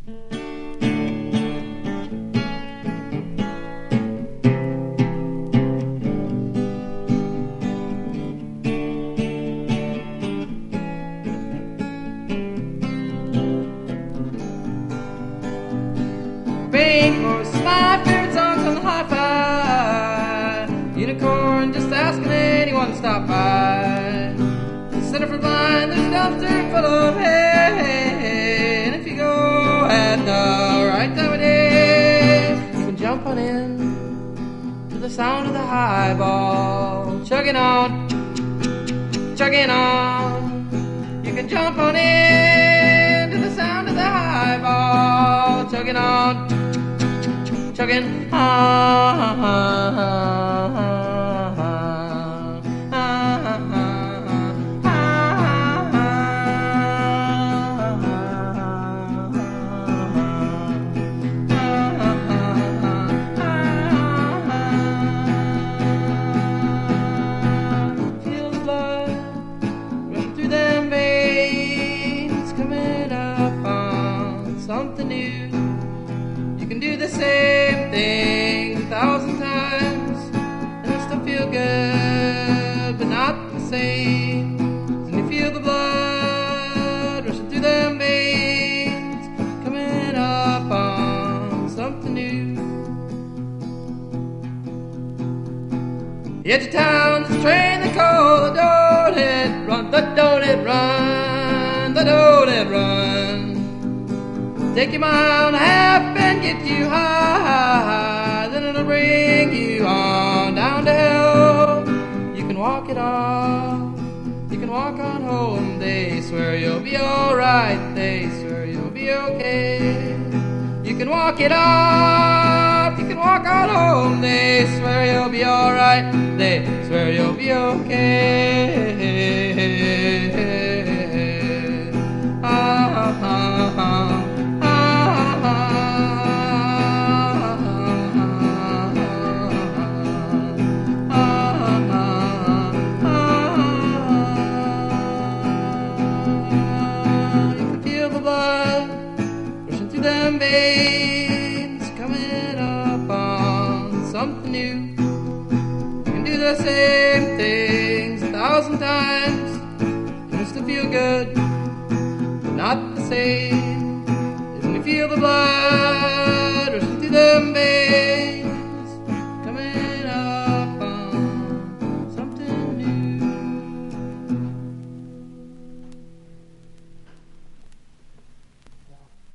Rainforest, my favorite songs on the hi-fi. Unicorn, just asking anyone to stop by. Center for Blind, there's a dumpster full of hay. And if you go at the right time of day, you can jump on in to the sound of the highball. Chugging on, chugging on. You can jump on in to the sound of the highball. Chugging on, chugging on. Something new. You can do the same thing 1,000 times and it'll still feel good, but not the same. And you feel the blood rushing through them veins, coming up on something new. The edge of town is a train they call the Don't It Run, the Don't It Run, the Don't It Run. Take you a mile and a half and get you high, then it'll bring you on down to hell. You can walk it off, you can walk on home. They swear you'll be alright, they swear you'll be okay. You can walk it off, you can walk on home. They swear you'll be alright, they swear you'll be okay. Them veins coming up on something new. You can do the same things 1,000 times and it'll still feel good, but not the same. Isn't it feel the blood